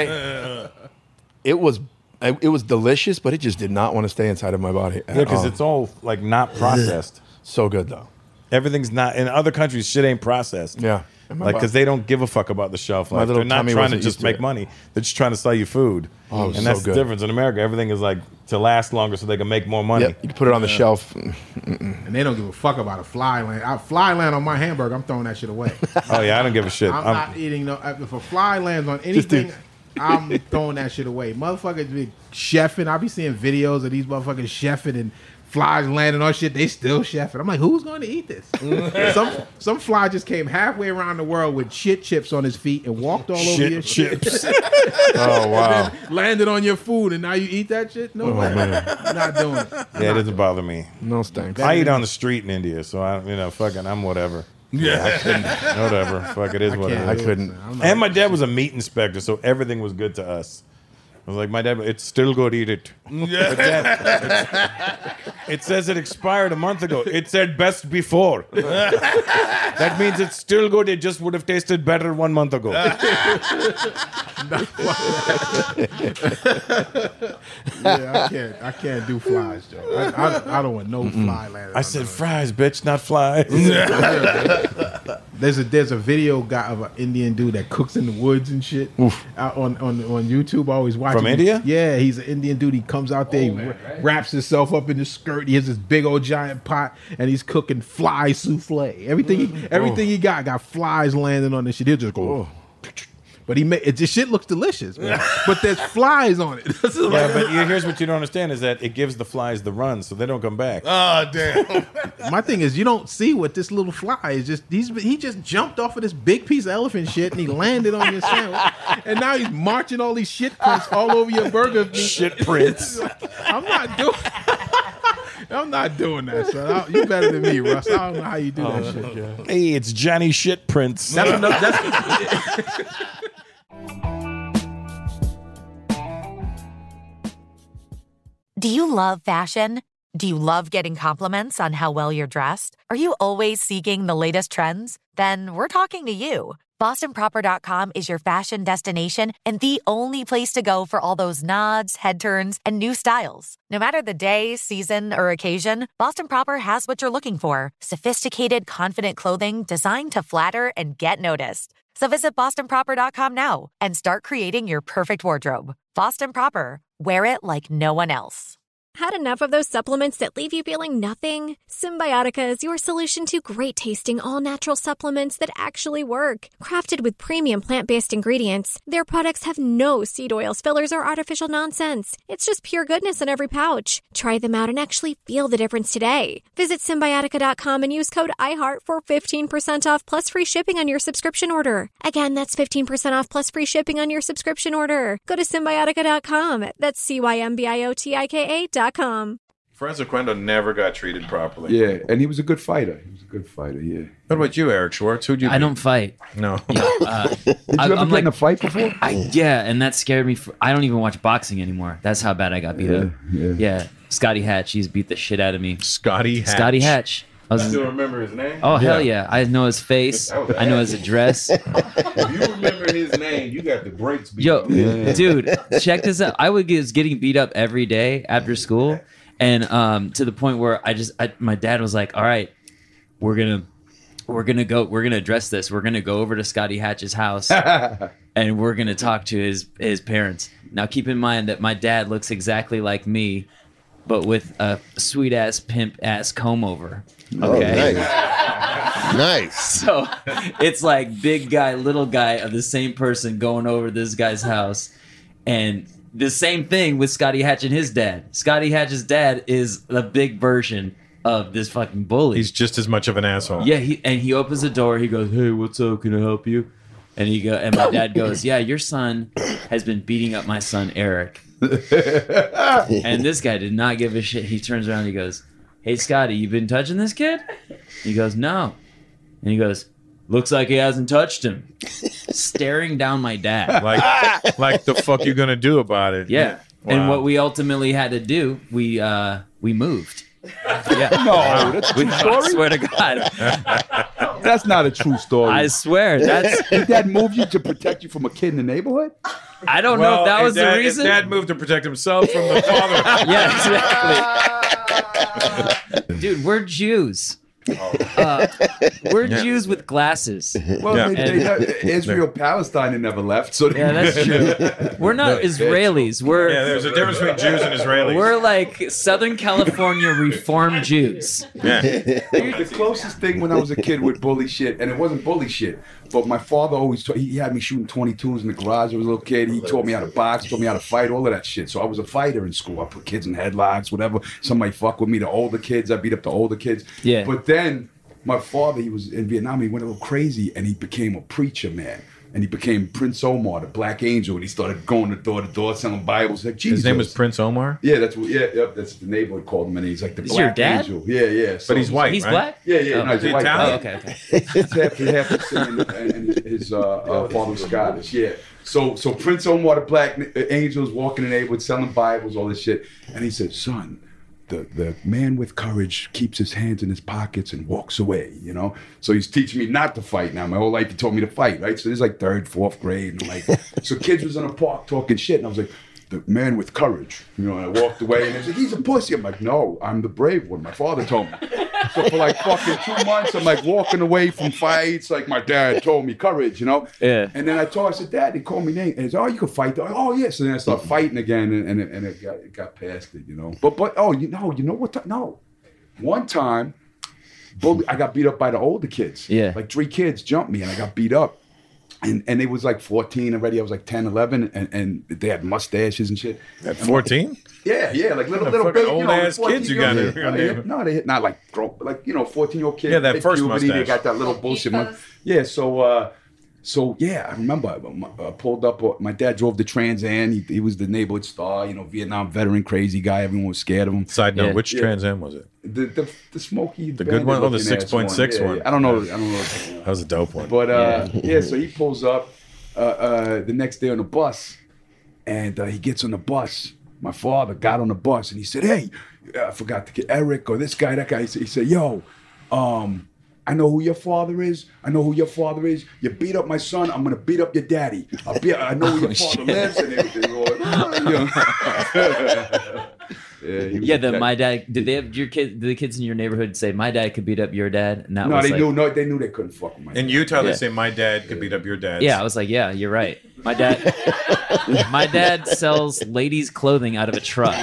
Speaker 19: It was delicious, but it just did not want to stay inside of my body.
Speaker 4: Yeah, because it's all like not processed.
Speaker 19: So good though.
Speaker 4: Everything's not in other countries. Shit ain't processed.
Speaker 19: Yeah.
Speaker 4: Like because they don't give a fuck about the shelf
Speaker 19: My
Speaker 4: life.
Speaker 19: little
Speaker 4: They're not
Speaker 19: tummy
Speaker 4: trying to
Speaker 19: wasn't
Speaker 4: just
Speaker 19: used to
Speaker 4: make
Speaker 19: it.
Speaker 4: money. They're just trying to sell you food.
Speaker 19: Oh, it was
Speaker 4: and
Speaker 19: so
Speaker 4: that's the
Speaker 19: good.
Speaker 4: difference. In America, everything is like to last longer so they can make more money.
Speaker 19: Yep, you can put it on the shelf.
Speaker 16: And they don't give a fuck about a fly land. Fly land on my hamburger, I'm throwing that shit away.
Speaker 4: Oh yeah, I don't give a shit.
Speaker 16: I'm not eating no. If a fly lands on anything, I'm throwing that shit away. Motherfuckers be chefing. I be seeing videos of these motherfuckers chefing and flies landing on shit. They still chefing. I'm like, who's going to eat this? some fly just came halfway around the world with shit chips on his feet and walked all over your
Speaker 4: chips.
Speaker 16: shit.
Speaker 4: Oh wow.
Speaker 16: And then landed on your food and now you eat that shit? No way. I'm not doing it.
Speaker 4: Yeah, it doesn't bother me.
Speaker 19: No thanks.
Speaker 4: I eat on the street in India, so I'm whatever.
Speaker 19: Yeah.
Speaker 4: I couldn't. Whatever. Fuck, it is what it is.
Speaker 19: I couldn't.
Speaker 4: And my dad was a meat inspector, so everything was good to us. I was like, my dad, it's still good, eat it. But Dad, it says it expired a month ago. It said best before. That means it's still good. It just would have tasted better 1 month ago.
Speaker 16: Yeah, I can't do flies, Joe. I don't want no fly landing.
Speaker 4: I said fries, bitch, not flies.
Speaker 16: There's a video guy of an Indian dude that cooks in the woods and shit out on YouTube. I always watch
Speaker 4: From
Speaker 16: him.
Speaker 4: India?
Speaker 16: Yeah, he's an Indian dude. He comes out there, wraps himself up in his skirt. He has this big old giant pot, and he's cooking fly souffle. Everything he got flies landing on this shit. He'll just go. But this shit looks delicious, man. But there's flies on it.
Speaker 4: Yeah, but here's what you don't understand is that it gives the flies the run, so they don't come back.
Speaker 17: Oh, damn.
Speaker 16: My thing is, you don't see what this little fly is. He just jumped off of this big piece of elephant shit and he landed on your sandwich. And now he's marching all these shit prints all over your burger.
Speaker 4: Shit prints.
Speaker 16: I'm not doing that, son. You better than me, Russ. I don't know how you do that shit.
Speaker 4: Yeah. Hey, it's Johnny Shit Prince.
Speaker 16: That's enough.
Speaker 10: Do you love fashion? Do you love getting compliments on how well you're dressed? Are you always seeking the latest trends? Then we're talking to you. BostonProper.com is your fashion destination and the only place to go for all those nods, head turns, and new styles. No matter the day, season, or occasion, Boston Proper has what you're looking for. Sophisticated, confident clothing designed to flatter and get noticed. So visit BostonProper.com now and start creating your perfect wardrobe. Boston Proper. Wear it like no one else.
Speaker 20: Had enough of those supplements that leave you feeling nothing? Symbiotica is your solution to great-tasting, all-natural supplements that actually work. Crafted with premium plant-based ingredients, their products have no seed oils, fillers, or artificial nonsense. It's just pure goodness in every pouch. Try them out and actually feel the difference today. Visit Symbiotica.com and use code IHEART for 15% off plus free shipping on your subscription order. Again, that's 15% off plus free shipping on your subscription order. Go to Symbiotica.com. That's CYMBIOTIKA.com.
Speaker 4: Francis Oquendo never got treated properly.
Speaker 21: Yeah, and he was a good fighter. Yeah.
Speaker 4: What about you, Eric Schwartz? Who'd you
Speaker 22: I don't fight.
Speaker 4: No.
Speaker 21: Did you ever get in a fight before?
Speaker 22: Yeah, and that scared me. I don't even watch boxing anymore. That's how bad I got beat up. Yeah. Scotty Hatch, he's beat the shit out of me.
Speaker 4: Scotty
Speaker 22: Hatch.
Speaker 4: I still remember his name?
Speaker 22: Oh, hell yeah. I know his face. I know his address.
Speaker 21: If you remember his name, you got the brakes beat.
Speaker 22: Yo, dude, check this out. I was getting beat up every day after school, and to the point where my dad was like, "All right, we're gonna address this. We're gonna go over to Scotty Hatch's house, and we're gonna talk to his parents." Now, keep in mind that my dad looks exactly like me, but with a sweet ass pimp ass comb over. Okay.
Speaker 7: Oh, nice.
Speaker 22: So it's like big guy, little guy of the same person going over this guy's house. And the same thing with Scotty Hatch and his dad. Scotty Hatch's dad is the big version of this fucking bully.
Speaker 4: He's just as much of an asshole.
Speaker 22: Yeah, he opens the door. He goes, "Hey, what's up? Can I help you?" And my dad goes, "Yeah, your son has been beating up my son Eric." And this guy did not give a shit. He turns around and he goes, "Hey, Scotty, you been touching this kid?" He goes, "No." And he goes, "Looks like he hasn't touched him." Staring down my dad.
Speaker 4: Like the fuck you gonna do about it?
Speaker 22: Yeah.
Speaker 4: Wow.
Speaker 22: And what we ultimately had to do, we moved. Yeah.
Speaker 21: No, that's a true story?
Speaker 22: I swear to God.
Speaker 21: That's not a true story.
Speaker 22: I swear.
Speaker 21: Did Dad move you to protect you from a kid in the neighborhood?
Speaker 22: I don't know if that was the reason.
Speaker 4: His dad moved to protect himself from the father.
Speaker 22: Yeah, exactly. Dude, we're Jews. We're Jews with glasses.
Speaker 1: Well,
Speaker 22: And-
Speaker 1: Israel, Palestine, they never left. So
Speaker 22: Yeah, that's true. We're not Israelis. We're
Speaker 4: there's a difference between Jews and Israelis.
Speaker 22: We're like Southern California Reformed Jews.
Speaker 1: The closest thing when I was a kid with bully shit, and it wasn't bully shit, but my father always he had me shooting 22s in the garage. I was a little kid. He taught me how to box, taught me how to fight, all of that shit. So I was a fighter in school. I put kids in headlocks, whatever. Somebody fuck with me, the older kids. I beat up the older kids.
Speaker 22: Yeah.
Speaker 1: But then my father, he was in Vietnam. He went a little crazy, and he became a preacher, man. And he became Prince Omar, the Black Angel, and he started going door to door selling Bibles. Like Jesus.
Speaker 4: His name was Prince Omar?
Speaker 1: Yeah, that's what. Yeah, that's the neighborhood called him, and he's like the
Speaker 22: Is
Speaker 1: Black
Speaker 22: your dad?
Speaker 1: Angel. Yeah.
Speaker 4: But he's white,
Speaker 22: He's
Speaker 4: right?
Speaker 22: black?
Speaker 1: Yeah.
Speaker 22: Oh.
Speaker 1: No, he's
Speaker 4: Is he
Speaker 1: a white guy.
Speaker 4: Italian?
Speaker 22: Okay.
Speaker 1: It's half and his father was Scottish. Yeah. So Prince Omar, the Black Angel, is walking in the neighborhood selling Bibles, all this shit, and he said, "Son, the man with courage keeps his hands in his pockets and walks away, you know?" So he's teaching me not to fight now. My whole life he taught me to fight, right? So this is like 3rd, 4th grade. And like, so kids was in a park talking shit, and I was like, "The man with courage," you know, and I walked away, and they said, "He's a pussy." I'm like, "No, I'm the brave one. My father told me." So for like fucking 2 months, I'm like walking away from fights, like my dad told me, courage, you know?
Speaker 22: Yeah.
Speaker 1: And then I said, "Dad," they called me name. And he said, "Oh, you can fight." Oh, yeah. So then I started fighting again, and it got past it, you know? But you know what? No. One time, I got beat up by the older kids.
Speaker 22: Yeah.
Speaker 1: Like 3 kids jumped me, and I got beat up. And they was like 14 already. I was like 10, 11, and they had mustaches and shit.
Speaker 4: At 14?
Speaker 1: Yeah, like little
Speaker 4: fucking
Speaker 1: baby,
Speaker 4: old ass kids you got in here.
Speaker 1: No, they not like grown, like 14-year-old kids.
Speaker 4: Yeah, that
Speaker 1: big
Speaker 4: first
Speaker 1: puberty, They
Speaker 4: mustache.
Speaker 1: got that little bullshit. Yeah, so yeah, I remember I pulled up. My dad drove the Trans Am. He was the neighborhood star, you know, Vietnam veteran, crazy guy. Everyone was scared of him.
Speaker 4: Side note,
Speaker 22: Yeah.
Speaker 4: which Trans Am was it?
Speaker 1: The smoky,
Speaker 4: The good one? Oh, the
Speaker 1: bandit-looking ass
Speaker 4: 6.6
Speaker 1: Yeah,
Speaker 4: one.
Speaker 1: I don't know.
Speaker 4: That was a dope one.
Speaker 1: But so he pulls up the next day on the bus, and he gets on the bus. My father got on the bus, and he said, "Hey, I forgot to get Eric or this guy, that guy." He said, "Yo, I know who your father is. You beat up my son. I'm gonna beat up your daddy. I know where your father lives." And they were like,
Speaker 22: My dad. Did they have your kid? Did the kids in your neighborhood say my dad could beat up your dad? And that
Speaker 1: No,
Speaker 22: was
Speaker 1: they
Speaker 22: like,
Speaker 1: knew. No, they knew they couldn't fuck with my
Speaker 4: In
Speaker 1: dad.
Speaker 4: Utah, they
Speaker 22: Yeah.
Speaker 4: say my dad could beat up your dad.
Speaker 22: Yeah, I was like, yeah, you're right. My dad sells ladies' clothing out of a truck.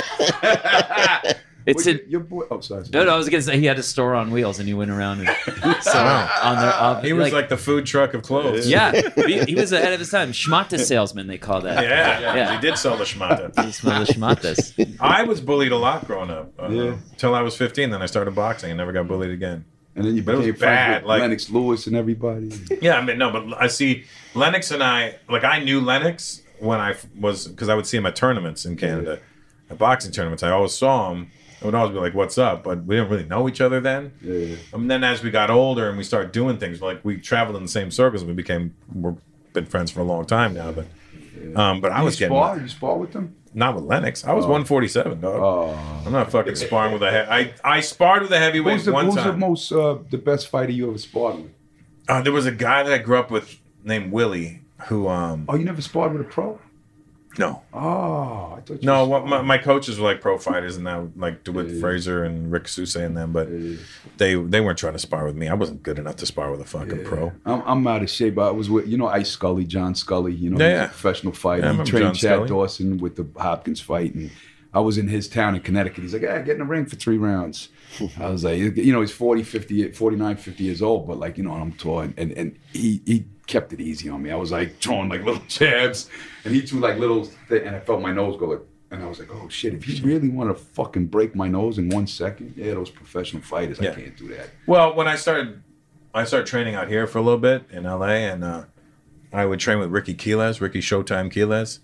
Speaker 22: It's
Speaker 1: Well,
Speaker 22: a
Speaker 1: your boy. Oh, sorry.
Speaker 22: no. I was gonna say he had a store on wheels and he went around and sold on
Speaker 4: He was like the food truck of clothes.
Speaker 22: yeah. He was ahead of his time. Schmatta salesman, they call that.
Speaker 4: Yeah. He did sell the schmata.
Speaker 22: He smelled the schmattas.
Speaker 4: I was bullied a lot growing up. Till I was 15. Then I started boxing and never got bullied again.
Speaker 1: And then you
Speaker 4: But it was
Speaker 1: became friends
Speaker 4: bad.
Speaker 1: with
Speaker 4: Like
Speaker 1: Lennox Lewis and everybody.
Speaker 4: Yeah, I mean, no, but I see Lennox and I knew Lennox when because I would see him at tournaments in Canada, at boxing tournaments. I always saw him. I would always be like, "What's up?" But we didn't really know each other then.
Speaker 1: Yeah.
Speaker 4: And then as we got older and we started doing things, like we traveled in the same circles, we've been friends for a long time now. But I was getting
Speaker 1: You spar with them?
Speaker 4: not with Lennox. I was 147, dog.
Speaker 1: Oh.
Speaker 4: I'm not fucking sparring with I sparred with a heavyweight one time.
Speaker 1: Who's the best fighter you ever sparred with?
Speaker 4: There was a guy that I grew up with named Willie who.
Speaker 1: Oh, you never sparred with a pro?
Speaker 4: No.
Speaker 1: Oh, I thought you
Speaker 4: No, my coaches were like pro fighters, and now like DeWitt Fraser and Rick Sousa and them, but they weren't trying to spar with me. I wasn't good enough to spar with a fucking pro.
Speaker 1: I'm out of shape. I was with Ice Scully, John Scully. You know,
Speaker 4: Yeah.
Speaker 1: he's a professional fighter.
Speaker 4: Yeah, I
Speaker 1: he
Speaker 4: remember
Speaker 1: trained
Speaker 4: John
Speaker 1: Chad
Speaker 4: Scully.
Speaker 1: Dawson with the Hopkins fight, and I was in his town in Connecticut. He's like, get in the ring for 3 rounds. I was like, he's 49, 50 years old, but like, I'm tall, and he kept it easy on me. I was like throwing like little jabs, and he threw like little, and I felt my nose go like, and I was like, oh shit, if you really want to fucking break my nose in 1 second, those professional fighters,
Speaker 4: Yeah.
Speaker 1: I can't do that.
Speaker 4: Well, when I started training out here for a little bit in LA, and I would train with Ricky Showtime Quiles.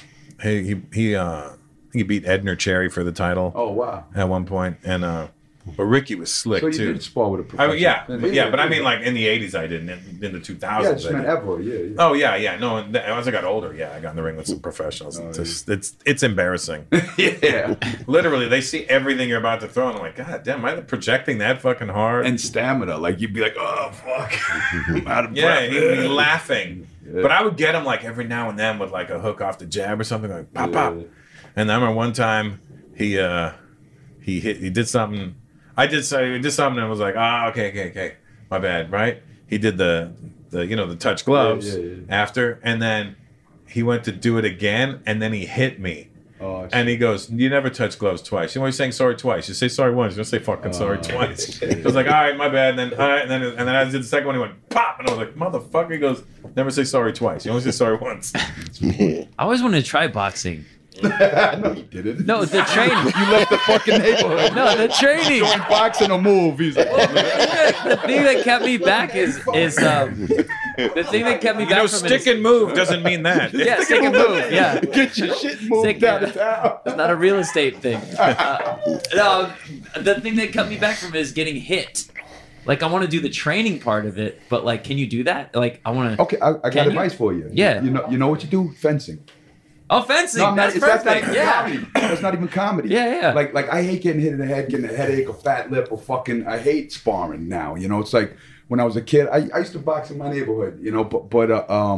Speaker 4: He beat Edner Cherry for the title.
Speaker 1: Oh wow!
Speaker 4: At one point, and but Ricky was slick
Speaker 1: So you
Speaker 4: too.
Speaker 1: did spar with a professional?
Speaker 4: But I mean, like in the '80s, I did. In the 2000s,
Speaker 1: Yeah,
Speaker 4: I
Speaker 1: just meant
Speaker 4: did.
Speaker 1: ever, yeah.
Speaker 4: Oh yeah. No, and as I got older, I got in the ring with some professionals. It's embarrassing.
Speaker 1: Yeah,
Speaker 4: literally, they see everything you're about to throw, and I'm like, God damn, am I projecting that fucking hard?
Speaker 1: And stamina, like you'd be like, oh fuck, I'm out of
Speaker 4: Yeah,
Speaker 1: breath.
Speaker 4: he'd be laughing. But I would get him like every now and then with like a hook off the jab or something, like pop pop. And I remember one time he did something. I did something and I was like, okay, my bad, right? He did the touch gloves after, and then he went to do it again, and then he hit me. Oh, and he goes, you never touch gloves twice. You're always saying sorry twice. You say sorry once. You don't say fucking sorry twice. I was like, all right, my bad. And then, all right, and then I did the second one. He went, pop. And I was like, motherfucker. He goes, never say sorry twice. You only say sorry once.
Speaker 22: I always wanted to try boxing.
Speaker 1: No, you didn't.
Speaker 22: No, the training.
Speaker 1: You left the fucking neighborhood.
Speaker 22: No, the training.
Speaker 1: Join boxing or move. He's like,
Speaker 22: The thing that kept me back is the thing that kept me back from
Speaker 4: stick and move doesn't mean that.
Speaker 22: Yeah, stick and move. Yeah,
Speaker 1: get your shit moved out of town.
Speaker 22: It's not a real estate thing. No, the thing that kept me back from it is getting hit. Like, I want to do the training part of it, but like, can you do that? Like, I want to.
Speaker 1: Okay, I got advice for you.
Speaker 22: Yeah.
Speaker 1: You know what you do? Fencing.
Speaker 22: Oh, fencing.
Speaker 1: No,
Speaker 22: that's
Speaker 1: that's not
Speaker 22: perfect.
Speaker 1: even comedy. That's not even comedy.
Speaker 22: Yeah.
Speaker 1: Like I hate getting hit in the head, getting a headache, or fat lip, or fucking. I hate sparring now. You know, it's like when I was a kid. I used to box in my neighborhood. You know, but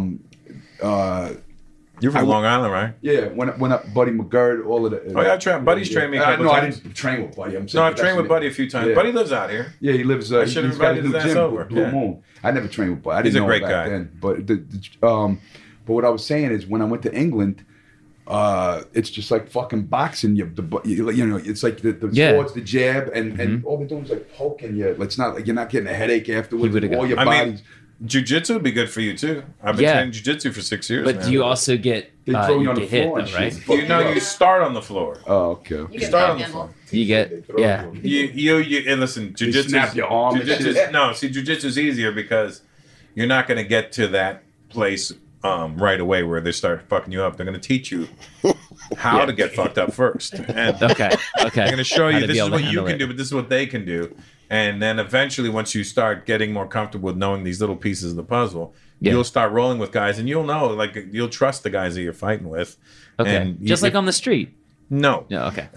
Speaker 4: You're from Long Island, right?
Speaker 1: Yeah, when Buddy McGurd, all of the.
Speaker 4: Oh yeah, Buddy's trained me a couple times.
Speaker 1: I didn't train with Buddy.
Speaker 4: I've trained with Buddy a few times.
Speaker 1: Yeah.
Speaker 4: Buddy lives out here.
Speaker 1: Yeah, he lives.
Speaker 4: I should have
Speaker 1: he's got
Speaker 4: invited
Speaker 1: a new
Speaker 4: his ass
Speaker 1: gym,
Speaker 4: over.
Speaker 1: Blue
Speaker 4: Yeah.
Speaker 1: Moon. I never trained with Buddy. I didn't
Speaker 4: He's a
Speaker 1: know
Speaker 4: great
Speaker 1: back
Speaker 4: guy.
Speaker 1: then. But what I was saying is when I went to England. It's just like fucking boxing. You know, it's like the swords, the jab, and all they're doing is like poking you. It's not like you're not getting a headache afterwards. All your bodies.
Speaker 4: Jiu-jitsu would be good for you too. I've been training jiu-jitsu for 6 years.
Speaker 22: But
Speaker 4: now.
Speaker 22: do you also get
Speaker 1: They throw you on the
Speaker 22: get hit,
Speaker 1: floor and
Speaker 22: though, right?
Speaker 1: shit.
Speaker 4: You start on the floor.
Speaker 1: Oh, okay.
Speaker 4: You start on the floor.
Speaker 22: You get
Speaker 4: You and listen, jiu-jitsu.
Speaker 1: snap your arm and shit.
Speaker 4: No, see, jiu-jitsu is easier because you're not going to get to that place right away where they start fucking you up. They're going to teach you how to get fucked up first. And
Speaker 22: Okay.
Speaker 4: they're going to show
Speaker 22: How
Speaker 4: you
Speaker 22: to
Speaker 4: this
Speaker 22: be
Speaker 4: is
Speaker 22: able to
Speaker 4: what you
Speaker 22: handle
Speaker 4: can
Speaker 22: it.
Speaker 4: do, but this is what they can do. And then eventually, once you start getting more comfortable with knowing these little pieces of the puzzle, you'll start rolling with guys, and you'll know, like, you'll trust the guys that you're fighting with.
Speaker 22: Okay.
Speaker 4: And
Speaker 22: Just like on the street.
Speaker 4: No.
Speaker 22: Yeah. Okay.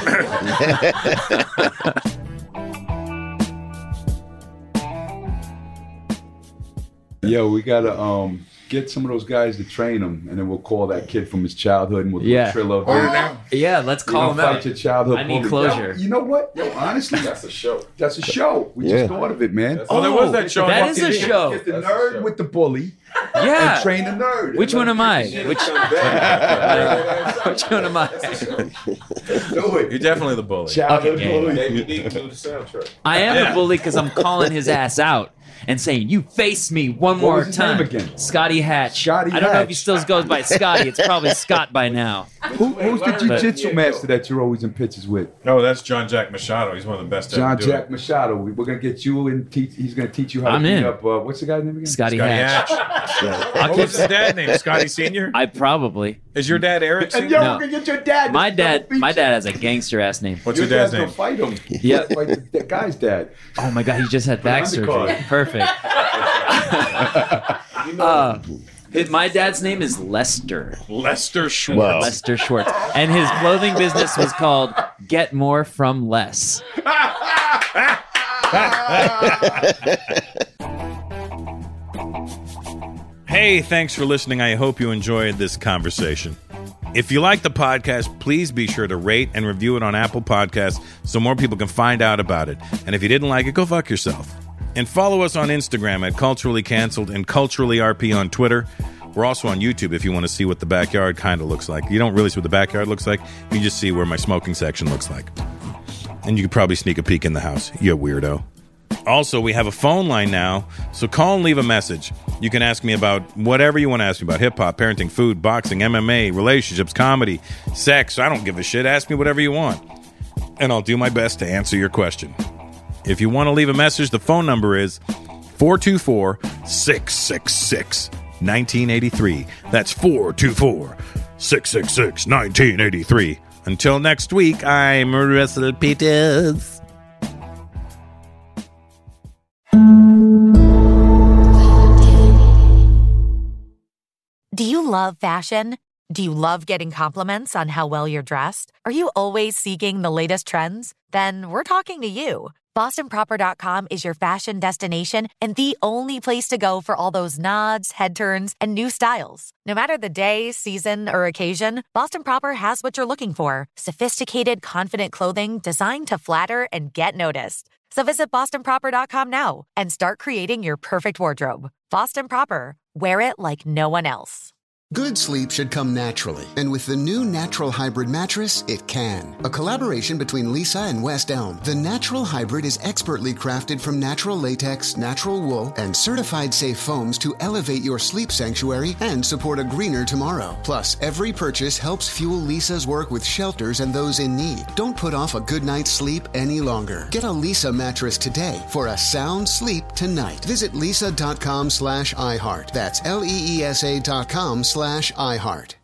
Speaker 1: Yo, we gotta get some of those guys to train him, and then we'll call that kid from his childhood, and we'll do a Trilla.
Speaker 22: Yeah, let's call him
Speaker 1: fight
Speaker 22: out.
Speaker 1: your childhood
Speaker 22: I need
Speaker 1: bully.
Speaker 22: closure.
Speaker 1: You know what? Yo, honestly,
Speaker 21: That's a show.
Speaker 1: that's a show. We just thought of it, man.
Speaker 4: Oh, there was that show.
Speaker 22: That is a
Speaker 1: Get
Speaker 22: show.
Speaker 1: the nerd with the bully.
Speaker 22: Yeah.
Speaker 1: And train the nerd.
Speaker 22: Which one am I? Which one am I?
Speaker 1: Do it.
Speaker 4: You're definitely the bully.
Speaker 1: Childhood
Speaker 22: Okay,
Speaker 1: bully.
Speaker 21: David Deacon do the soundtrack.
Speaker 22: I am the bully because I'm calling his ass out and saying, "You face me one
Speaker 1: What
Speaker 22: more
Speaker 1: was his name
Speaker 22: time."
Speaker 1: again?
Speaker 22: Scotty Hatch.
Speaker 1: Scotty
Speaker 22: I don't know if he
Speaker 1: Hatch.
Speaker 22: still goes by Scotty. It's probably Scott by now.
Speaker 1: Who's the jiu-jitsu master that you're always in pictures with?
Speaker 4: No, that's John Jack Machado. He's one of the best.
Speaker 1: John
Speaker 4: to ever do
Speaker 1: Jack Machado. We're gonna get you and he's gonna teach you how
Speaker 22: I'm
Speaker 1: to beat
Speaker 22: in.
Speaker 1: up. What's the guy's name again?
Speaker 22: Scotty
Speaker 4: Scotty
Speaker 22: Hatch.
Speaker 4: Hatch. What was his dad name? Scotty Senior.
Speaker 22: I probably.
Speaker 4: Is your dad Eric
Speaker 1: And
Speaker 4: Senior?
Speaker 1: yo,
Speaker 22: No.
Speaker 1: we're gonna get your dad.
Speaker 22: My dad has a gangster ass name.
Speaker 4: What's
Speaker 1: Your
Speaker 4: your dad's
Speaker 1: dad's gonna
Speaker 4: name?
Speaker 1: fight him.
Speaker 22: Yeah.
Speaker 1: Fight the guy's dad.
Speaker 22: Oh my god, he just had back
Speaker 1: undercard.
Speaker 22: surgery. Perfect. My dad's name is Lester.
Speaker 4: Lester Schwartz.
Speaker 22: Lester Schwartz. And his clothing business was called Get More From Less.
Speaker 4: Hey, thanks for listening. I hope you enjoyed this conversation. If you like the podcast, please be sure to rate and review it on Apple Podcasts so more people can find out about it. And if you didn't like it, go fuck yourself. And follow us on Instagram at Culturally Cancelled and Culturally RP on Twitter. We're also on YouTube if you want to see what the backyard kind of looks like. You don't really see what the backyard looks like. You just see where my smoking section looks like. And you could probably sneak a peek in the house, you weirdo. Also, we have a phone line now, so call and leave a message. You can ask me about whatever you want to ask me about. Hip-hop, parenting, food, boxing, MMA, relationships, comedy, sex. I don't give a shit. Ask me whatever you want. And I'll do my best to answer your question. If you want to leave a message, the phone number is 424-666-1983. That's 424-666-1983. Until next week, I'm Russell Peters.
Speaker 10: Do you love fashion? Do you love getting compliments on how well you're dressed? Are you always seeking the latest trends? Then we're talking to you. BostonProper.com is your fashion destination and the only place to go for all those nods, head turns, and new styles. No matter the day, season, or occasion, Boston Proper has what you're looking for. Sophisticated, confident clothing designed to flatter and get noticed. So visit BostonProper.com now and start creating your perfect wardrobe. Boston Proper. Wear it like no one else.
Speaker 2: Good sleep should come naturally, and with the new Natural Hybrid mattress, it can. A collaboration between Lisa and West Elm, the Natural Hybrid is expertly crafted from natural latex, natural wool, and certified safe foams to elevate your sleep sanctuary and support a greener tomorrow. Plus, every purchase helps fuel Lisa's work with shelters and those in need. Don't put off a good night's sleep any longer. Get a Lisa mattress today for a sound sleep tonight. Visit lisa.com/iHeart. That's LEESA.com/iHeart.